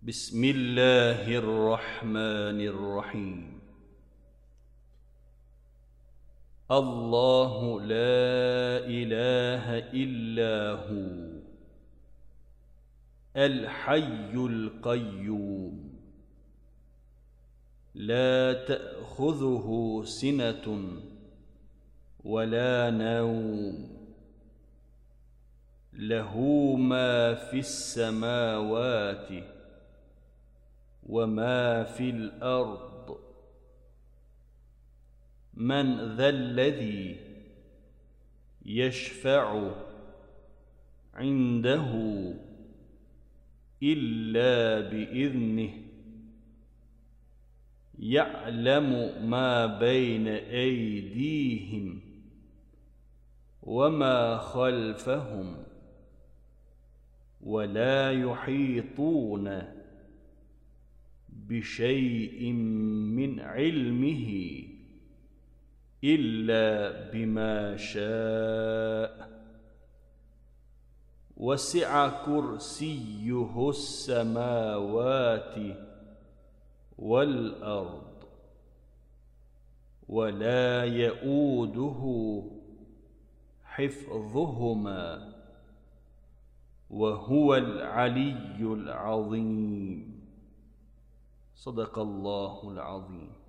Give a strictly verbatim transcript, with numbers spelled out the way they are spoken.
بسم الله الرحمن الرحيم. الله لا إله إلا هو الحي القيوم لا تأخذه سنة ولا نوم له ما في السماوات وما في الأرض. من ذا الذي يشفع عنده إلا بإذنه يعلم ما بين أيديهم وما خلفهم ولا يحيطون بشيء من علمه إلا بما شاء وسع كرسيه السماوات والأرض ولا يؤوده حفظهما وهو العلي العظيم. صدق الله العظيم.